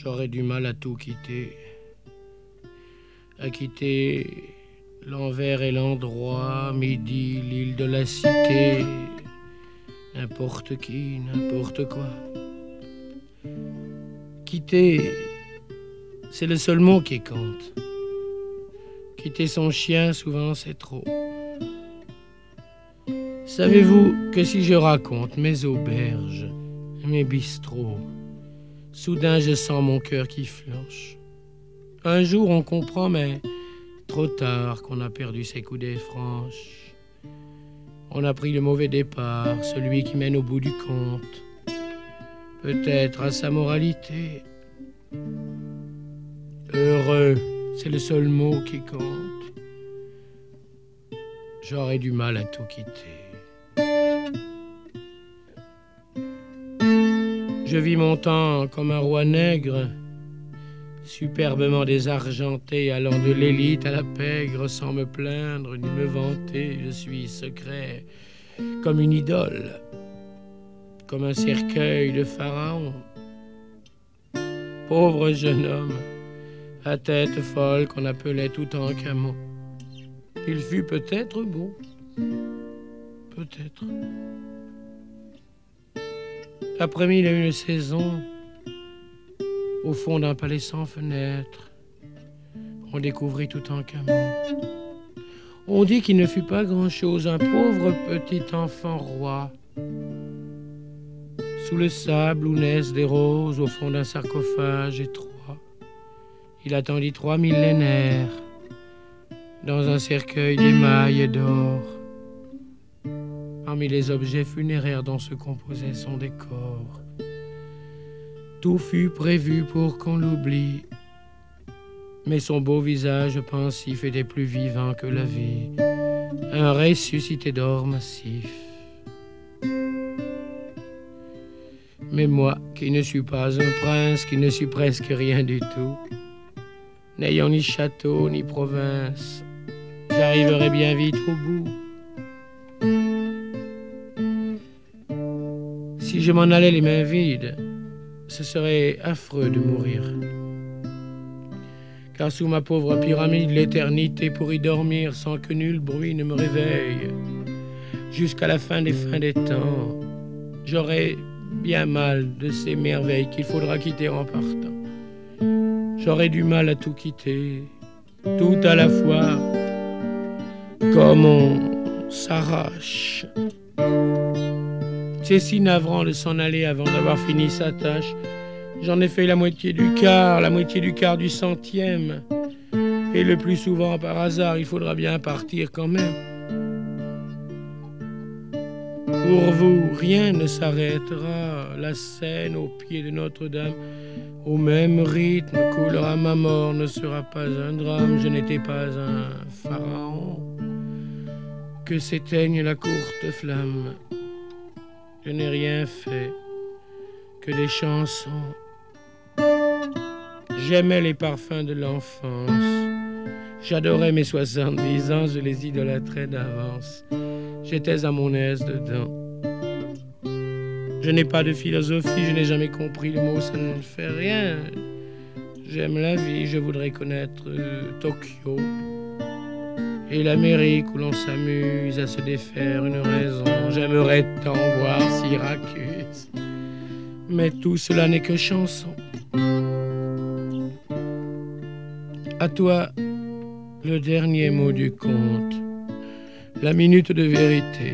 J'aurais du mal à tout quitter, à quitter l'envers et l'endroit, midi, l'île de la cité, n'importe qui, n'importe quoi. Quitter, c'est le seul mot qui compte. Quitter son chien, souvent, c'est trop. Savez-vous que si je raconte mes auberges, mes bistrots, soudain je sens mon cœur qui flanche. Un jour on comprend, mais trop tard, qu'on a perdu ses coudées franches. On a pris le mauvais départ, celui qui mène au bout du compte. Peut-être à sa moralité. Heureux, c'est le seul mot qui compte. J'aurais du mal à tout quitter. Je vis mon temps comme un roi nègre, superbement désargenté, allant de l'élite à la pègre, sans me plaindre ni me vanter. Je suis secret comme une idole, comme un cercueil de pharaon. Pauvre jeune homme, à tête folle qu'on appelait Toutankhamon. Il fut peut-être beau, peut-être. Après mille et une saisons, au fond d'un palais sans fenêtre, on découvrit Toutankhamon. On dit qu'il ne fut pas grand-chose, un pauvre petit enfant roi. Sous le sable où naissent des roses, au fond d'un sarcophage étroit, il attendit 3 millénaires dans un cercueil d'émail et d'or. Parmi les objets funéraires dont se composait son décor, tout fut prévu pour qu'on l'oublie, mais son beau visage pensif était plus vivant que la vie, un ressuscité d'or massif. Mais moi, qui ne suis pas un prince, qui ne suis presque rien du tout, n'ayant ni château ni province, j'arriverai bien vite au bout. Si je m'en allais les mains vides, ce serait affreux de mourir. Car sous ma pauvre pyramide, l'éternité pour y dormir sans que nul bruit ne me réveille, jusqu'à la fin des temps, j'aurai bien mal de ces merveilles qu'il faudra quitter en partant. J'aurai du mal à tout quitter, tout à la fois, comme on s'arrache. C'est si navrant de s'en aller avant d'avoir fini sa tâche. J'en ai fait la moitié du quart du centième. Et le plus souvent par hasard, il faudra bien partir quand même. Pour vous, rien ne s'arrêtera. La Seine au pied de Notre-Dame, au même rythme, coulera ma mort, ne sera pas un drame. Je n'étais pas un pharaon. Que s'éteigne la courte flamme. Je n'ai rien fait que des chansons. J'aimais les parfums de l'enfance. J'adorais mes 70 ans, je les idolâtrais d'avance. J'étais à mon aise dedans. Je n'ai pas de philosophie, je n'ai jamais compris le mot, ça ne fait rien. J'aime la vie, je voudrais connaître Tokyo et l'Amérique où l'on s'amuse à se défaire une raison. J'aimerais tant voir Syracuse, mais tout cela n'est que chanson. À toi, le dernier mot du conte, la minute de vérité.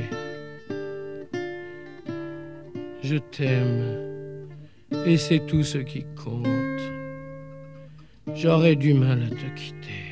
Je t'aime, et c'est tout ce qui compte. J'aurais du mal à te quitter.